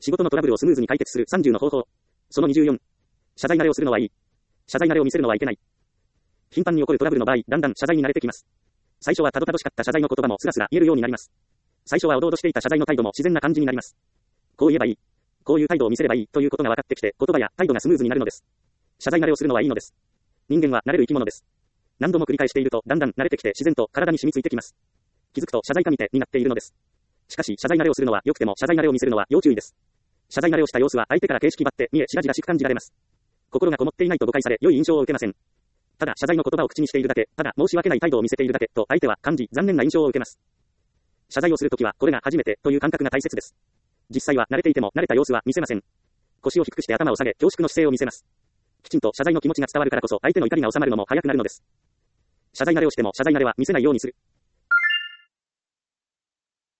仕事のトラブルをスムーズに解決する30の方法。その24。謝罪慣れをするのはいい。謝罪慣れを見せるのはいけない。頻繁に起こるトラブルの場合、だんだん謝罪に慣れてきます。最初はたどたどしかった謝罪の言葉もスラスラ言えるようになります。最初はおどおどしていた謝罪の態度も自然な感じになります。こう言えばいい。こういう態度を見せればいいということが分かってきて、言葉や態度がスムーズになるのです。謝罪慣れをするのはいいのです。人間は慣れる生き物です。何度も繰り返していると、だんだん慣れてきて自然と体に染みついてきます。気づくと謝罪かみてになっているのです。しかし、謝罪慣れをするのは良くても謝罪慣れを見せるのは要注意です。謝罪慣れをした様子は相手から形式ばって見え、しらじらしく感じられます。心がこもっていないと誤解され、良い印象を受けません。ただ謝罪の言葉を口にしているだけ、ただ申し訳ない態度を見せているだけと相手は感じ、残念な印象を受けます。謝罪をするときはこれが初めてという感覚が大切です。実際は慣れていても慣れた様子は見せません。腰を低くして頭を下げ、恐縮の姿勢を見せます。きちんと謝罪の気持ちが伝わるからこそ相手の怒りが収まるのも早くなるのです。謝罪慣れをしても謝罪慣れは見せないようにする。